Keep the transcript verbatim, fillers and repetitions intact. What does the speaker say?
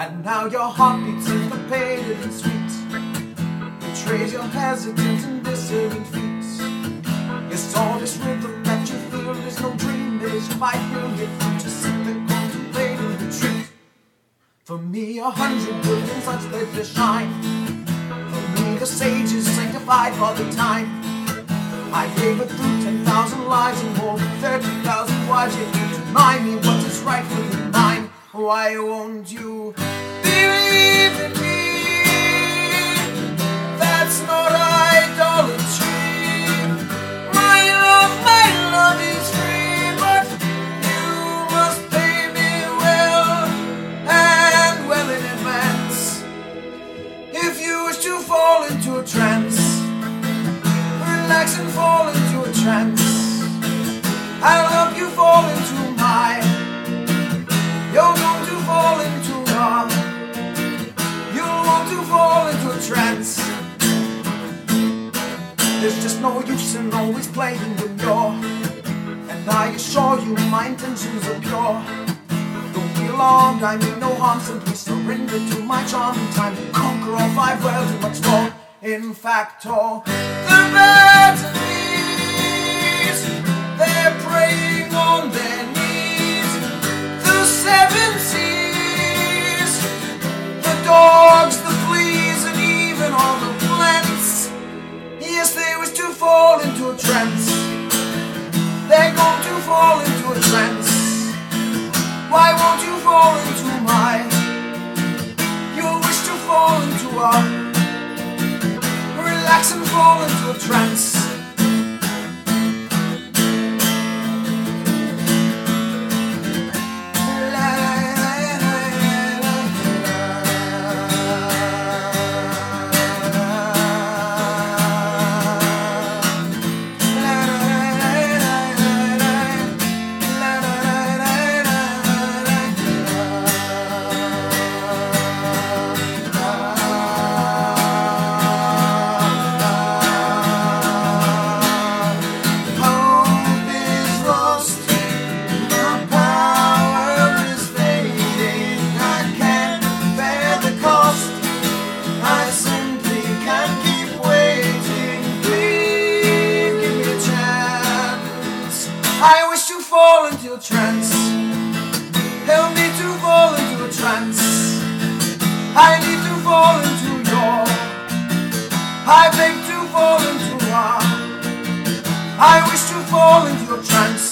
And now your heart beats syncopated and sweet, betrays your hesitant and dissident feet. Yes, all this rhythm that you feel is no dream, it is quite real. If you just sit there contemplating retreat. For me, a hundred billion suns let their shine. For me, the sages sanctified for the time. I gave it through ten thousand lives and more than thirty thousand wives. Yet you deny me what is rightfully mine. Why won't you believe in me? That's not idolatry. My love, my love is free, but you must pay me well, and well in advance. If you wish to fall into a trance, relax and fall into a trance. I'll help you fall into my. You're going to fall into a. You'll want to fall into a trance. There's just no use in always playing with your. And I assure you my intentions are pure. Don't be alarmed, I mean no harm. Simply surrender to my charm. In time to conquer all five worlds and much more. In fact, all the birds and bees, they're praying on their knees. The seven seas, the dogs, the fleas, and even all the plants. Yes, they wish to fall into a trance. They're going to fall into a trance. Why won't you fall into my? You wish to fall into a. Relax and fall into a trance. I wish to fall into a trance. Help me to fall into a trance. I need to fall into your. I beg to fall into a. I wish to fall into a trance.